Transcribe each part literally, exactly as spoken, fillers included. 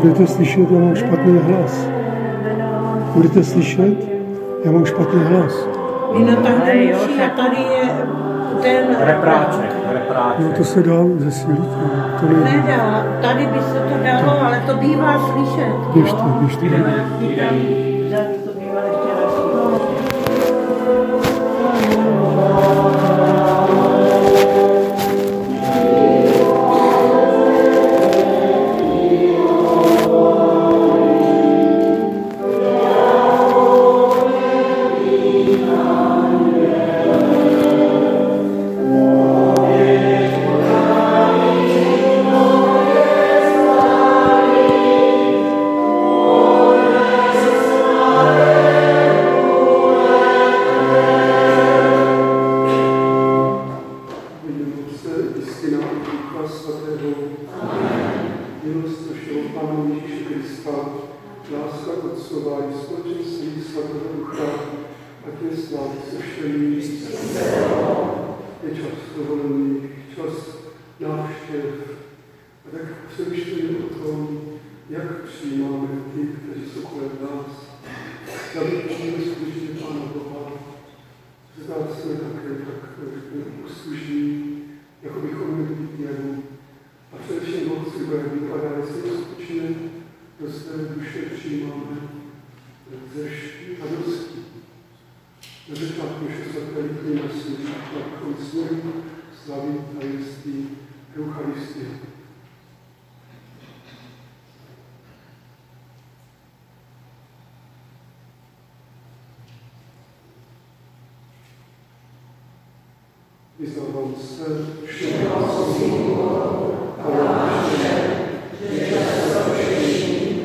Budete slyšet, já mám špatný hlas. Budete slyšet, já mám špatný hlas. No takhle muší a tady je ten repráček. repráček. No to se dá zesílit. To nejde. Nedá, tady by se to dalo, to. Ale to bývá slyšet. Běžte, běžte. Tady to bývá ještě raz. Vyznávám se všem hlasům a láště, že často všechny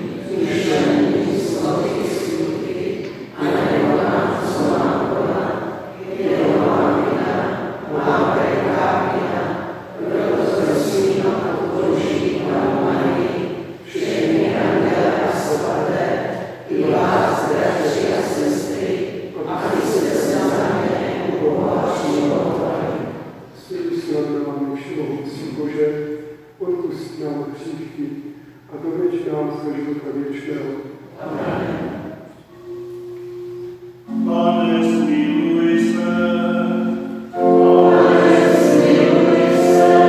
myšlení, slovy, skutky a nekonám, co mám konat, je to má vina, má velká vina, proto prosím a podporučím Panu Marii, všechny anděle a svaté, i vás, bratři a sestry, abyste se za mě u Boha přijímali. Světý snadnáme všemohoucí Bože, odpusť nám hříchy a doveď nás do života věčného. Amen. Pane, smiluj se. Pane, smiluj se.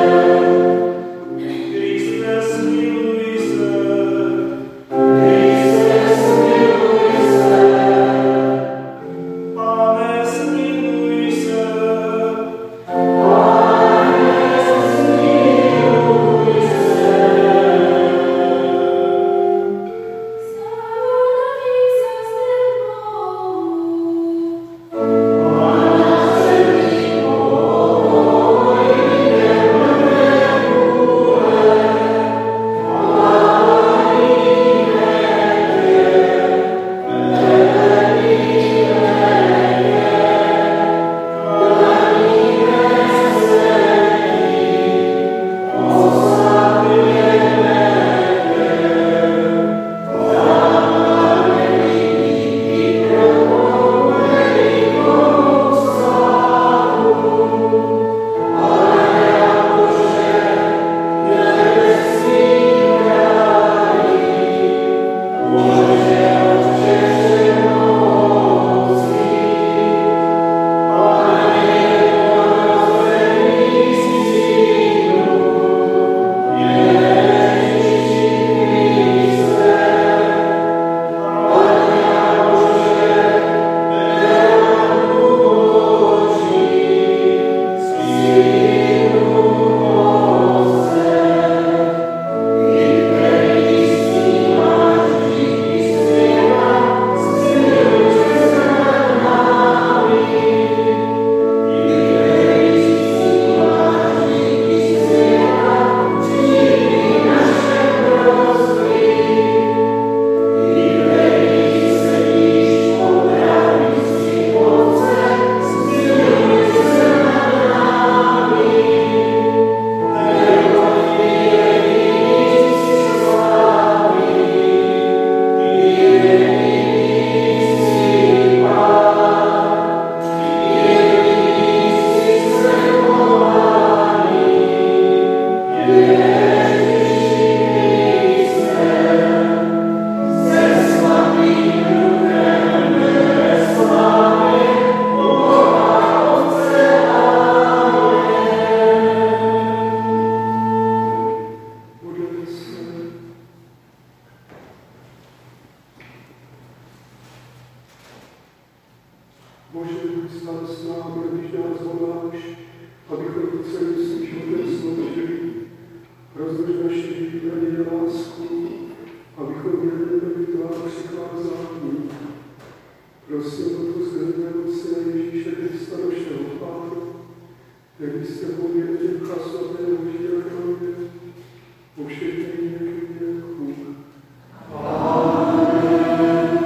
Kriste, smiluj se. Kriste, smiluj se. Pane, smiluj se. Thank you. s námi, když nás voláš, abychom celým svým životem sloužili. Rozmnož naši výdaní lásku, abychom měli tvá přikázání. Prosím o tu zhrněnou Syna Ježíše Krista, našeho Pána, který jste pověděli Ducha Svatého Žírakově, po všechny věky věků. Amen.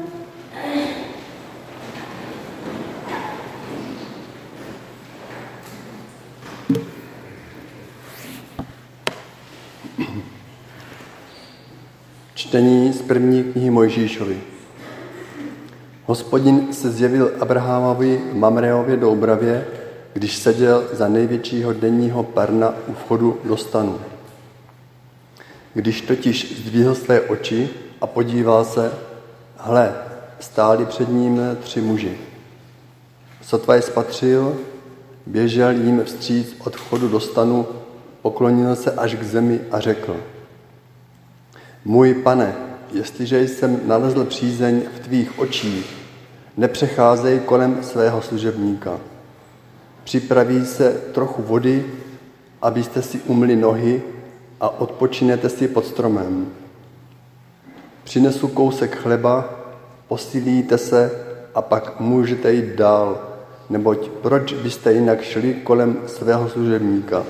Čtení z první knihy Mojžíšovi. Hospodin se zjevil Abrahamovi v Mamreově doubravě, když seděl za největšího denního perna u vchodu do stanu. Když totiž zdvihl své oči a podíval se, hle, stáli před ním tři muži. Sotva je spatřil, běžel jim vstříc od vchodu do stanu, poklonil se až k zemi a řekl: Můj pane, jestliže jsem nalezl přízeň v tvých očích, nepřecházej kolem svého služebníka. Připraví se trochu vody, abyste si umyli nohy a odpočinete si pod stromem. Přinesu kousek chleba, posílíte se a pak můžete jít dál, neboť proč byste jinak šli kolem svého služebníka?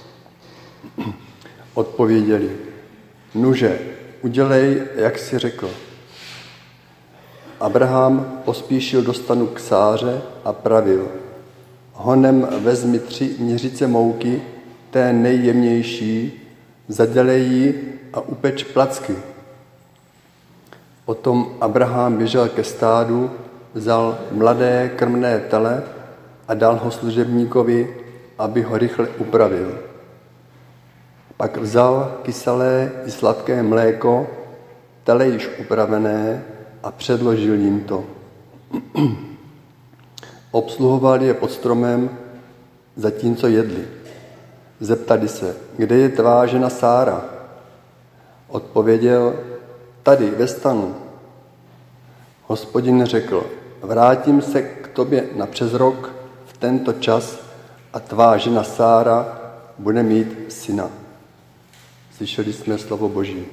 Odpověděli: Nuže, udělej, jak jsi řekl. Abraham pospíšil do stanu k Sáře a pravil: Honem vezmi tři měřice mouky, té nejjemnější, zadělej ji a upeč placky. Potom Abraham běžel ke stádu, vzal mladé krmné tele a dal ho služebníkovi, aby ho rychle upravil. Pak vzal kyselé i sladké mléko, tele již upravené, a předložil jim to. Obsluhoval je pod stromem, zatímco jedli. Zeptali se: Kde je tvá žena Sára? Odpověděl: Tady, ve stanu. Hospodin řekl: Vrátím se k tobě na přes rok v tento čas a tvá žena Sára bude mít syna. Slyšeli jsme slovo Boží.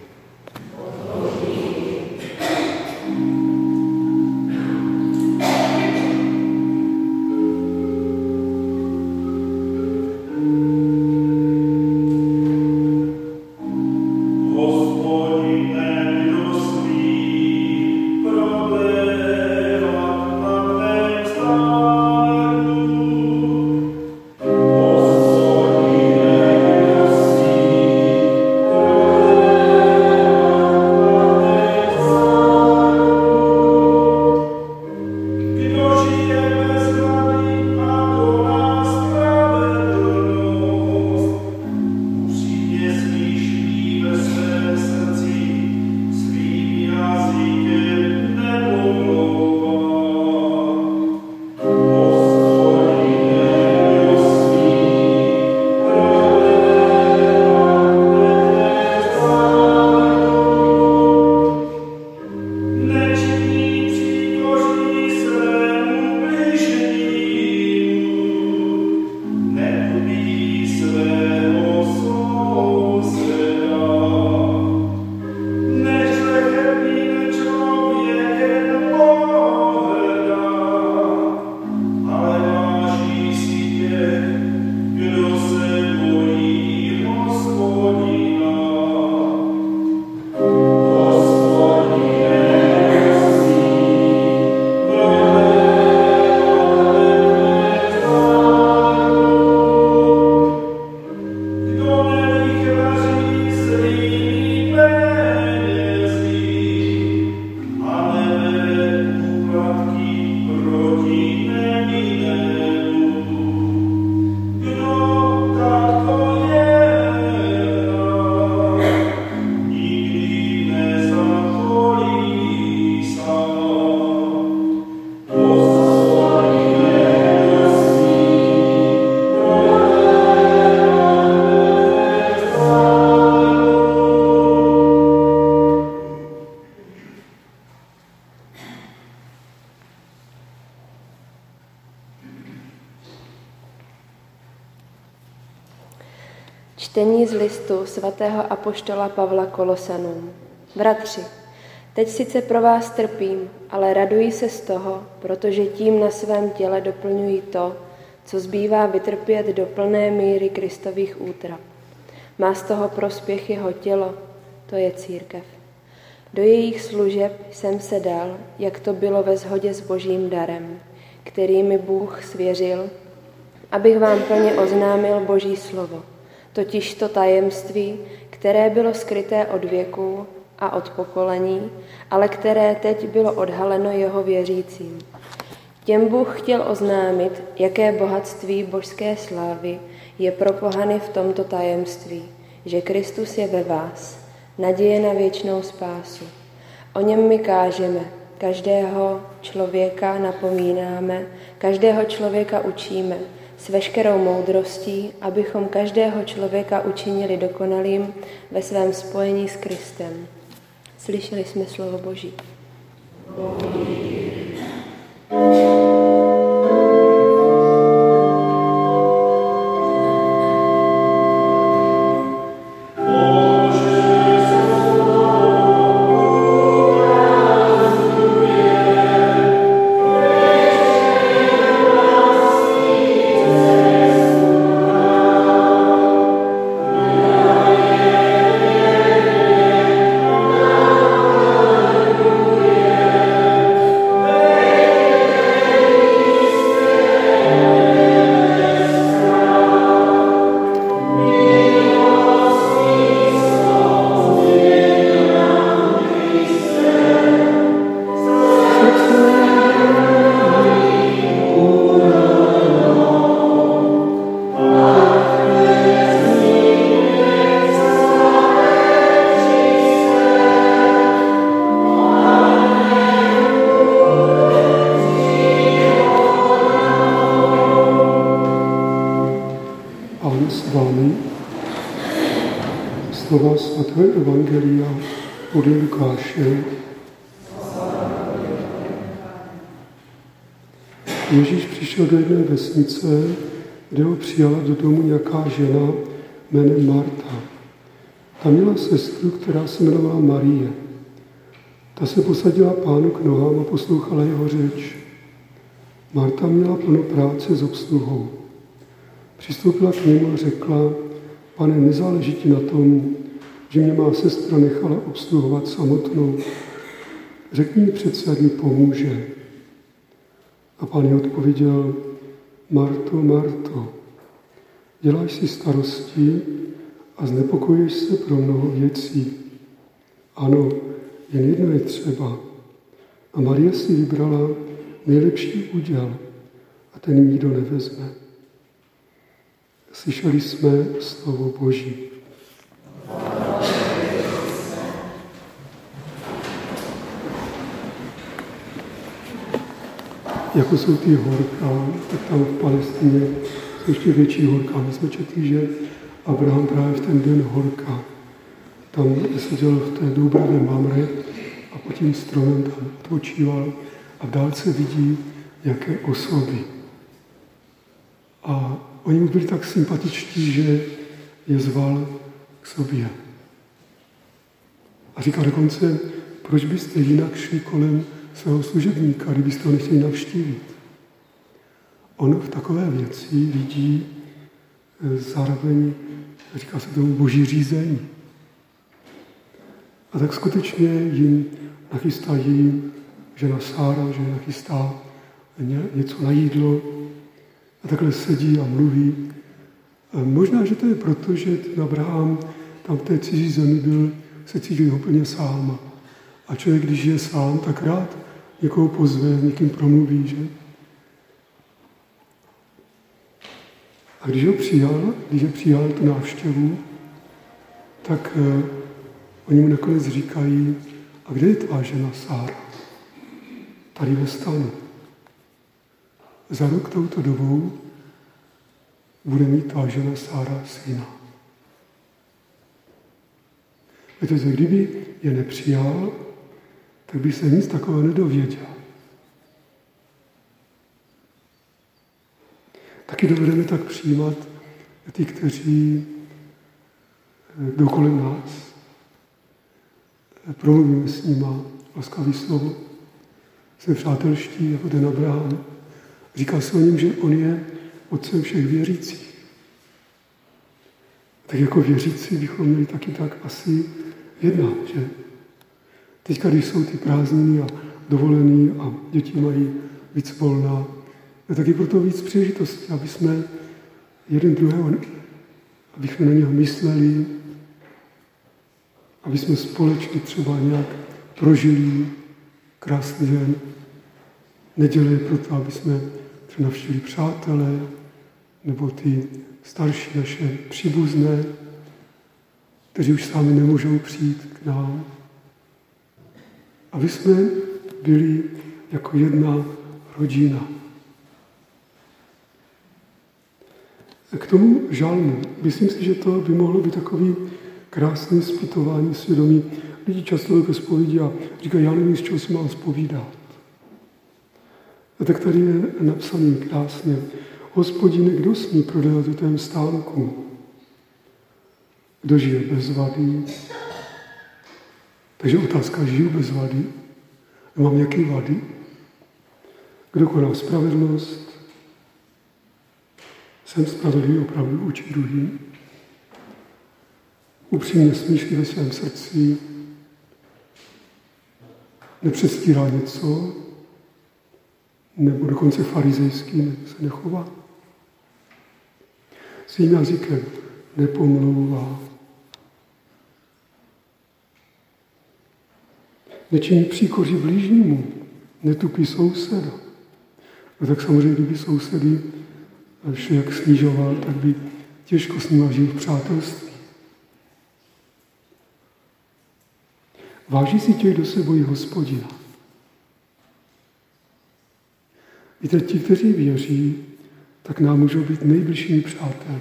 Amen. Čtení z listu svatého apoštola Pavla Kolosanům. Bratři, teď sice pro vás trpím, ale raduji se z toho, protože tím na svém těle doplňuji to, co zbývá vytrpět do plné míry Kristových útrap. Má z toho prospěch jeho tělo, to je církev. Do jejich služeb jsem se dal, jak to bylo ve shodě s božím darem, který mi Bůh svěřil, abych vám plně oznámil boží slovo, totiž to tajemství, které bylo skryté od věků a od pokolení, ale které teď bylo odhaleno jeho věřícím. Těm Bůh chtěl oznámit, jaké bohatství božské slávy je pro pohany v tomto tajemství, že Kristus je ve vás, naděje na věčnou spásu. O něm my kážeme, každého člověka napomínáme, každého člověka učíme, s veškerou moudrostí, abychom každého člověka učinili dokonalým ve svém spojení s Kristem. Slyšeli jsme slovo Boží. Slova svatého evangelia podle Lukáše. Ježíš přišel do jedné vesnice, kde ho přijala do domu nějaká žena jménem Marta. Ta měla sestru, která se jmenovala Marie. Ta se posadila Pánu k nohám a poslouchala jeho řeč. Marta měla plno práce s obsluhou. Přistoupila k němu a řekla: Pane, nezáleží ti na tom, že mě má sestra nechala obsluhovat samotnou. Řekni mi přece, ať mi pomůže. A Pán jí odpověděl: Marto, Marto, děláš si starosti a znepokojuješ se pro mnoho věcí. Ano, jen jedno je třeba. A Marie si vybrala nejlepší úděl a ten jí nikdo nevezme. Slyšeli jsme slovo Boží. Jako jsou ty horka, tak tam v Palestině jsou ještě větší horka. My jsme četli, že Abraham právě v ten den horka tam seděl v té Doubravě Mamre a pod tím stromem tam odpočíval a v dálce vidí nějaké osoby. A oni mu byli tak sympatičtí, že je zval k sobě. A říká dokonce, proč byste jinak šli kolem svého služebníka, kdybyste ho nechtěli navštívit. On v takové věci vidí zároveň, říká se tomu, boží řízení. A tak skutečně jim nachystají žena Sára, že nachystá něco na jídlo a takhle sedí a mluví. A možná, že to je proto, že ten Abraham tam v té cizí zemi byl, se cítil úplně sám. A člověk, když je sám, tak rád někoho pozve, někým promluví, že? A když ho přijal, když je přijal tu návštěvu, tak eh, oni mu nakonec říkají: a kde je tvá žena Sára? Tady ve stanu. Za rok touto dobou bude mít tvá žena Sára syna. Protože kdyby je nepřijal, tak by se nic takového nedověděl. Taky dovedeme tak přijímat ty, kteří jdou kolem nás, promluvíme s nima laskavý slovo, jsme přátelští jako ten Abraham. Říká se o něm, že on je otcem všech věřících. Tak jako věřící bychom měli taky tak asi jednat, že? Teďka, když jsou ty prázdniny a dovolený a děti mají víc volna, je taky proto víc příležitostí, aby jsme jeden druhého, aby jsme na něho mysleli, aby jsme společně třeba nějak prožili krásný den. Neděle je proto, aby jsme třeba navštívili přátelé, nebo ty starší naše příbuzné, kteří už sami nemůžou přijít k nám. Aby jsme byli jako jedna rodina. K tomu žalmu, myslím si, že to by mohlo být takový krásný zpytování svědomí. Lidi často ke zpovědi a říkají, já nevím, z čeho si mám zpovídat. A tak tady je napsaný krásně. Hospodine, kdo smí prodávat o tvém stánku? Kdo žije bez vady? Takže otázka, žiju bez vady? Mám nějaké vady? Kdo koná spravedlnost? Jsem spravedlivý opravdu vůči druhým? Upřímně smýšlí ve svém srdci? Nepředstírá něco? Nebo dokonce farizejský se nechová? Svým jazykem nepomlouvá. Nečiní příkoří blížnímu, netupí souseda. A tak samozřejmě, kdyby sousedy šli jak snižoval, tak by těžko s nima žil v přátelství. Váží si těch, kdo se bojí Hospodina. Víte, ti, kteří věří, tak nám můžou být nejbližšími přáteli.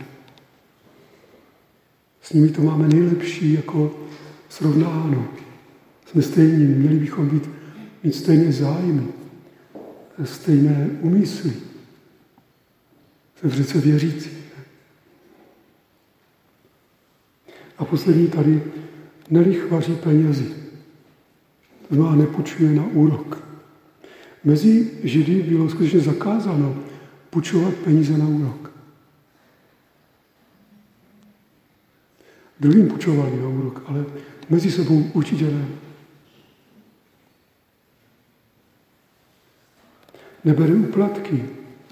S nimi to máme nejlepší jako srovnáno. Jsme stejní, měli bychom být, mít stejné zájmy, stejné úmysly. Jsme přece věřící. A poslední tady, nelichvaří penězi. To znamená, nepůjčuje na úrok. Mezi Židy bylo skutečně zakázáno půjčovat peníze na úrok. Druhým půjčovali na úrok, ale mezi sebou určitě ne. Nebere úplatky.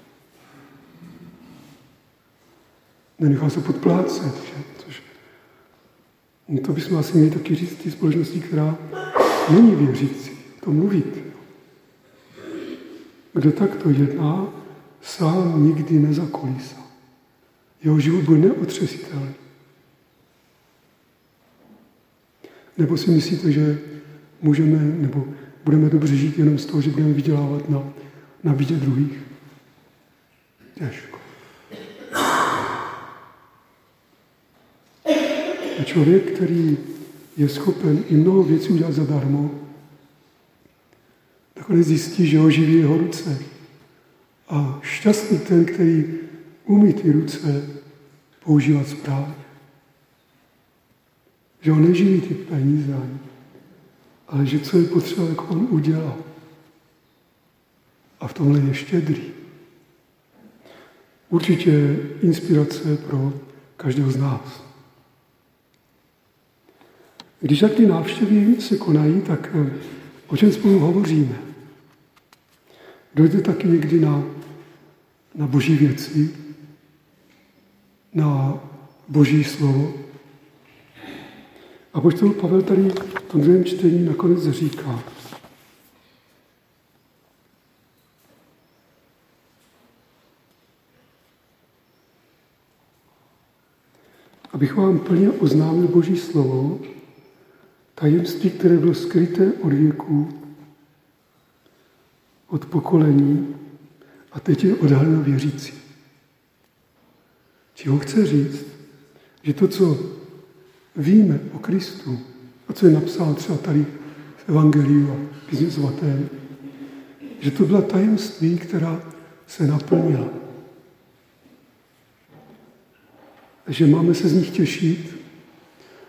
Nenechá se podplácet, že? Což to bychom asi měli taky říct té společnosti, která není věřící, to mluvit. Kdo takto jedná, sám nikdy nezakolísá. Jeho život bude neotřesitelný. Nebo si myslíte, že můžeme, nebo budeme dobře žít jenom z toho, že budeme vydělávat na, na bídě druhých? Těžko. A člověk, který je schopen i mnoho věcí udělat zadarmo, nakonec zjistí, že ho živí jeho ruce. A šťastný ten, který umí ty ruce používat správně. Že ho neživí ty peníze, ale že co je potřeba, jak on udělal. A v tomhle je štědrý. Určitě inspirace pro každého z nás. Když tak ty návštěvy se konají, tak o čem spolu hovoříme? Dojde taky někdy na, na boží věci, na boží slovo. Apoštol Pavel tady v tom druhém čtení nakonec říká, abych vám plně oznámil boží slovo, tajemství, které bylo skryté od věků, od pokolení a teď je odhaleno věřící. Čeho chce říct, že to, co víme o Kristu a co je napsal třeba tady v Evangeliu a Písmě svaté, že to byla tajemství, která se naplnila. Že máme se z nich těšit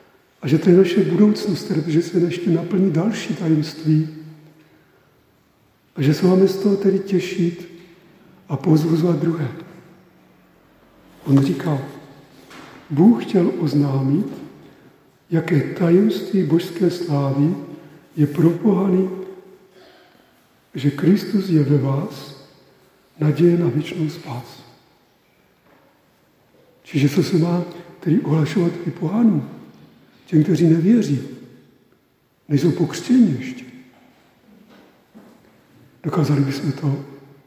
A že to je naše budoucnost, protože se ještě naplní další tajemství. A že se máme z toho tedy těšit a povzbuzovat druhé. On říká, Bůh chtěl oznámit, jaké tajemství božské slávy je pro pohany, že Kristus je ve vás, naděje na věčnou spásu. Čiže co se má tedy ohlašovat i pohanům, těm, kteří nevěří, nejsou pokřtěni ještě. Dokázali bychom to?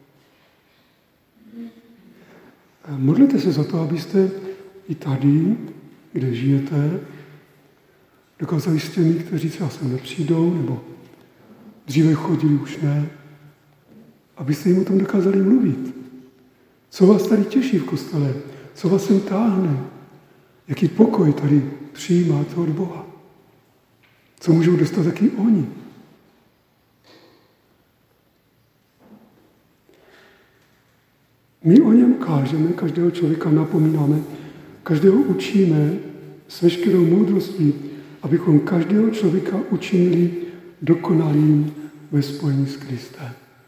Modlete se za to, abyste i tady, kde žijete, dokázali s těmi, kteří třeba sem nepřijdou, nebo dříve chodili, už ne, abyste jim o tom dokázali mluvit. Co vás tady těší v kostele? Co vás sem táhne? Jaký pokoj tady přijímáte od Boha? Co můžou dostat taky oni? My o něm kážeme, každého člověka napomínáme, každého učíme s veškerou moudrostí, abychom každého člověka učinili dokonalým ve spojení s Kristem.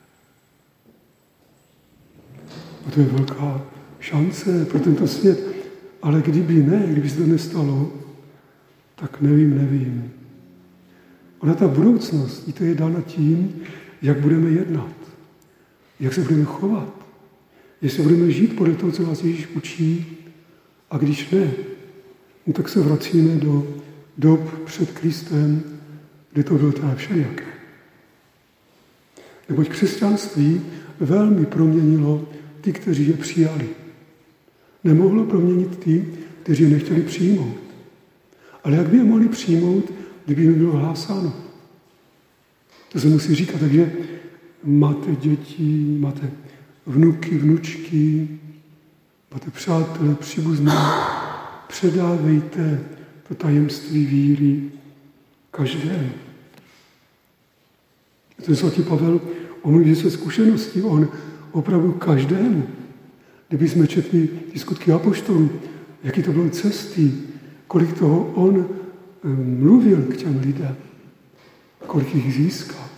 A to je velká šance pro tento svět. Ale kdyby ne, kdyby se to nestalo, tak nevím, nevím. Ona ta budoucnost, i to je dána tím, jak budeme jednat, jak se budeme chovat, jestli budeme žít podle toho, co nás Ježíš učí, a když ne, no tak se vracíme do dob před Kristem, kde to bylo teda všelijaké. Neboť křesťanství velmi proměnilo ty, kteří je přijali. Nemohlo proměnit ty, kteří je nechtěli přijmout. Ale jak by je mohli přijmout, kdyby jim bylo hlásáno? To se musí říkat, takže máte děti, máte vnuky, vnučky, máte přátelé, příbuzné, předávejte to tajemství víry každému. Ten svatý Pavel, on mluví se zkušeností, on opravdu každému. Kdyby jsme četli ty skutky apoštolů, jaký to bylo cesty, kolik toho on mluvil k těm lidem, kolik jich získal.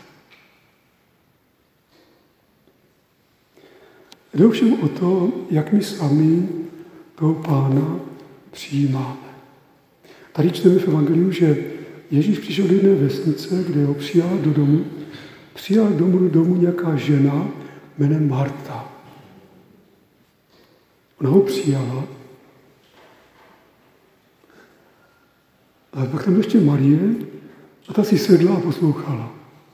Jde ovšem o to, jak my sami toho Pána přijímáme. Tady čteme v Evangeliu, že Ježíš přišel do jedné vesnice, kde ho přijala do domu. Přijala domů do domu nějaká žena jménem Marta. Ona ho přijala. A pak tam ještě Marie a ta si sedla a poslouchala.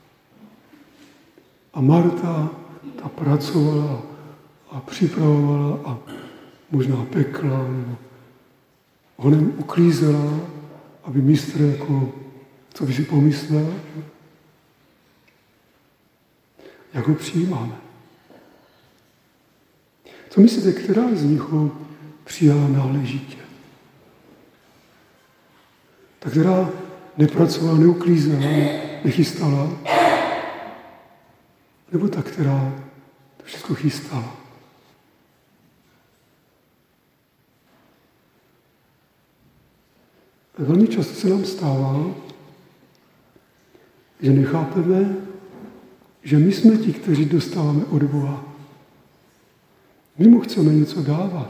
A Marta, ta pracovala a připravovala a možná pekla, nebo honem uklízela, aby mistr jako, co by si pomyslel, jak ho přijímáme. Co myslíte, která z nich ho přijala náležitě? Ta, která nepracovala, neuklízela, nechystala, nebo ta, která to všechno chystala? Velmi často se nám stává, že nechápeme, že my jsme ti, kteří dostáváme od Boha. My mu chceme něco dávat.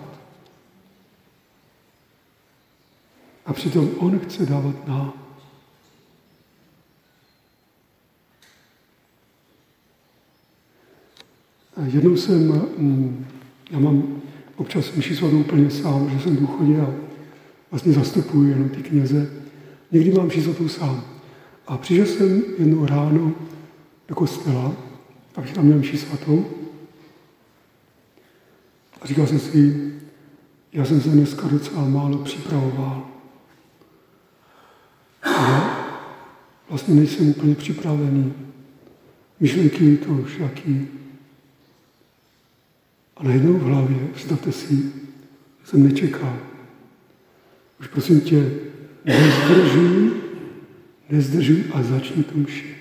A přitom on chce dávat nám. Jednou jsem, já mám občas mši svatou úplně sám, že jsem v důchodě a vlastně zastupuji jenom ty kněze. Někdy mám mši svatou sám. A přišel jsem jednou ráno do kostela, takže tam měl mši svatou. A říkal jsem si, já jsem se dneska docela málo připravoval. A vlastně nejsem úplně připravený. Myšlenky to už jaký. A najednou v hlavě, představte si, jsem nečekal. Už prosím tě, nezdržuj, nezdržuj a začni tu mši.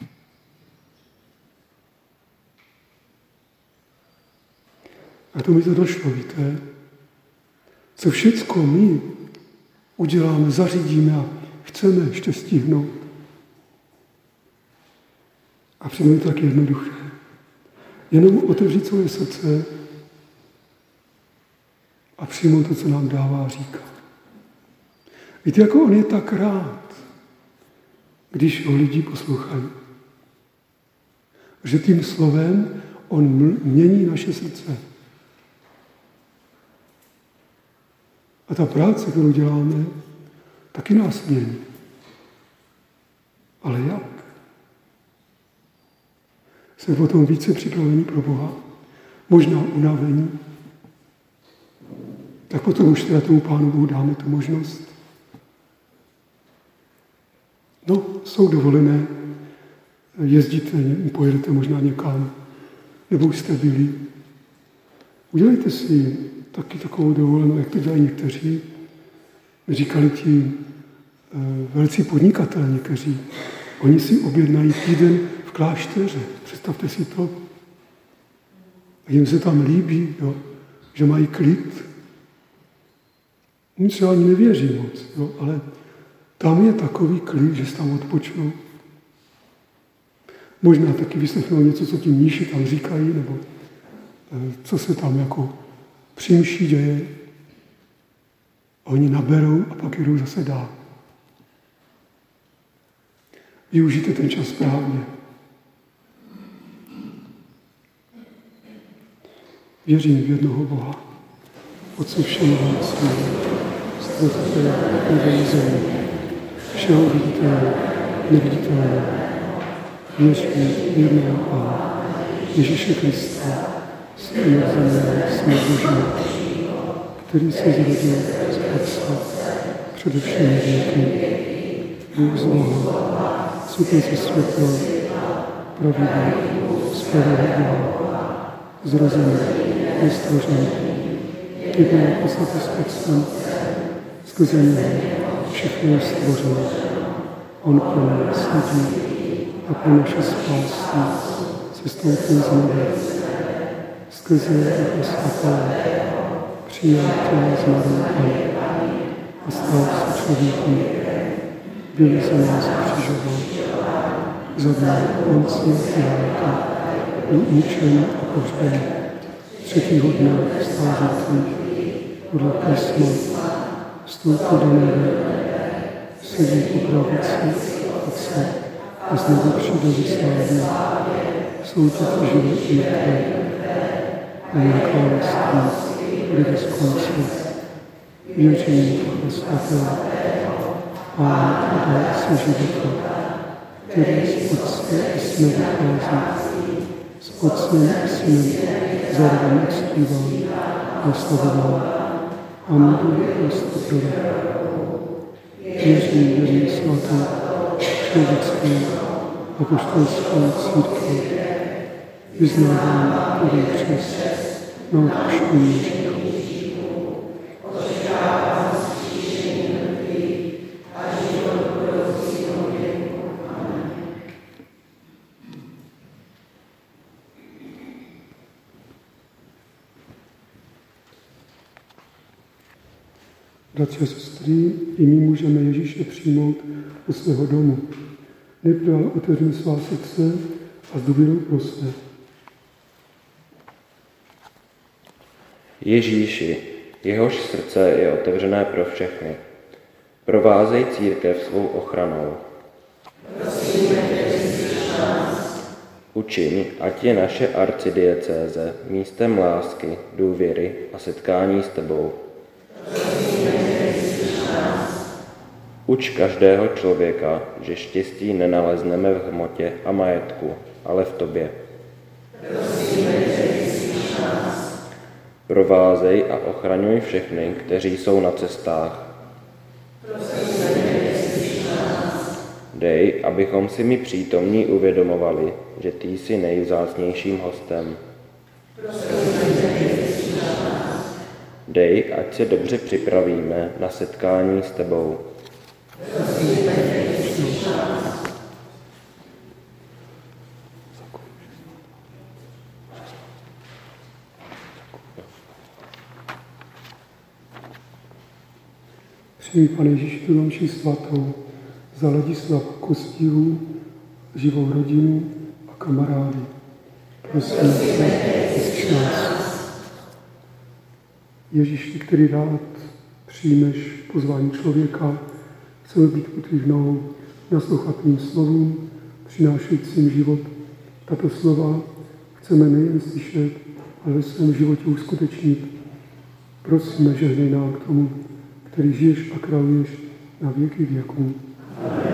A to mi to došlo, víte, co všecko my uděláme, zařídíme a chceme ještě stihnout. A přitom je to tak jednoduché. Jenom otevřít svoje srdce a přijmout to, co nám dává a říká. Víte, jako on je tak rád, když ho lidi poslouchají. Že tím slovem on mění naše srdce. A ta práce, kterou děláme, taky nás mění. Ale jak? Jsme potom více připraveni pro Boha, možná unavení, tak potom už teda tomu Pánu Bohu dáme tu možnost. No, jsou dovolené, jezdíte, pojedete možná někam, nebo už jste byli. Udělejte si taky takovou dovolenou, jak to dělají někteří. Říkali ti velcí podnikatelé někteří. Oni si objednají týden v klášteře. Představte si to. A jim se tam líbí, jo, že mají klid. Oni třeba ani nevěří moc, jo, ale tam je takový klid, že se tam odpočnou. Možná taky vyslechnou něco, co ti mníši tam říkají, nebo co se tam jako při mši děje. A oni naberou a pak jdou zase dál. Využijte ten čas správně. Věřím v jednoho Boha, Otce všemohoucího, stvořitele nebe i země, všeho viditelného, neviditelného. Věřím v jednoho Pána, Ježíše Krista, Syna země, Syna Božího, který se zrodil z Otce přede všemi věky. Bůh z Boha, světlo ze světla, pravý Bůh, z pravého Boha, zrozený, nestvořený, jednou poslatý s Otcem, skrze něho všechno je stvořeno. On pro nás lidí a pro naše spásy se stoupil z nebe. Skrze Ducha Svatého přijal tělo z Marie a stal se člověkem. Byl za nás křižován, zadal Poncie Piláta, byl mučen a pohřben. Třetího dne vstal z mrtvých, podle písma, vstoupil do nebe, sedí po pravici Otce a znovu přijde ze slávy, soudit živé i mrtvé. A jen království bude bez konce. Věřím v Ducha Svatého, Pán a dárce života, který z Otce i Syna vychází, s Otcem i Synem zároveň uctíván a slavován a mluví ústa proroků. Věřím v jednu svatou, všeobecnou apoštolskou církev, vyznávám první křest na odpuštění hříchů. Bratři a sestry, i my můžeme Ježíše přijmout do svého domu. Nejprve ale otevřeme svá srdce a s důvěrou prosme. Ježíši, jehož srdce je otevřené pro všechny, provázej církev svou ochranou. Učiň, ať je naše arcidiecéze místem lásky, důvěry a setkání s tebou. Uč každého člověka, že štěstí nenalezneme v hmotě a majetku, ale v tobě. Provázej a ochraňuj všechny, kteří jsou na cestách. Dej, abychom si my přítomní uvědomovali, že ty jsi nejvzácnějším hostem. Dej, ať se dobře připravíme na setkání s tebou. Přijmi, Pane Ježíši, tu domši svatou za Ladislav Kostílu, živou rodinu a kamarády. Prosím, vyslyš nás. Ježíši, který rád přijmeš pozvání člověka, chceme být u tvých nohou, naslouchat tvým slovům, přinášejícím život. Tato slova chceme nejen slyšet, ale ve svém životě uskutečnit. Prosíme, žehnej nám k tomu, který žiješ a králuješ na věky věků. Amen.